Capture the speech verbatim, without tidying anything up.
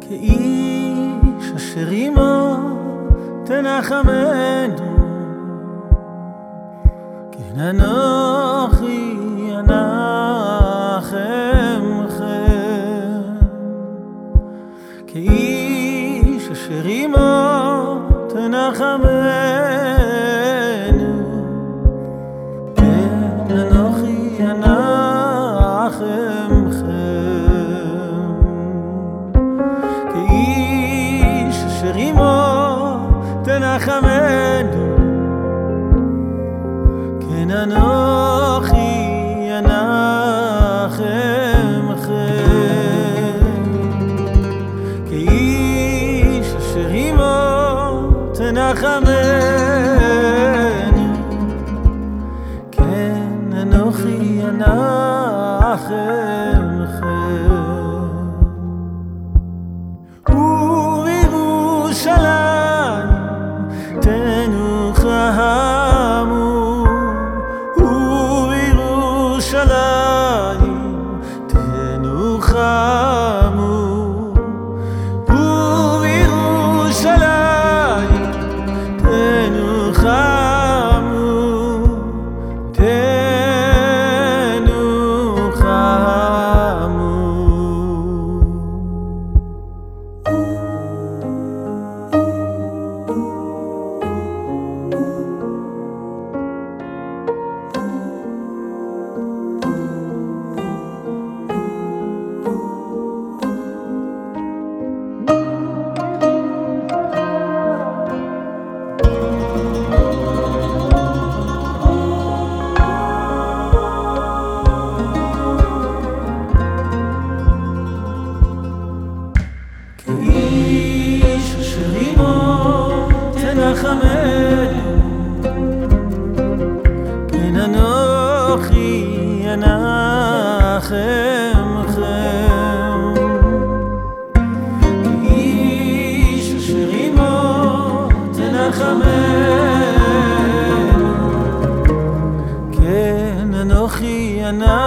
כאיש אשר עמו תנחמנו, כן אנוכי אנחמכם. כאיש אשר עמו תנחמנו, כן אנוכי אנחמכם. כאיש אשר עמו תנחמנו, כן אנוכי אנחמכם. כאיש אשר עמו תנחמנו, כן אנוכי אנחמכם. ובירושלים תנוחמו, ובירושלים תנוחמו, ובירושלים תנוחמו, כאיש אשר עמו תנחמנו, כן אנוכי אנחמכם. כאיש אשר עמו תנחמנו, כן אנוכי אנחמכם.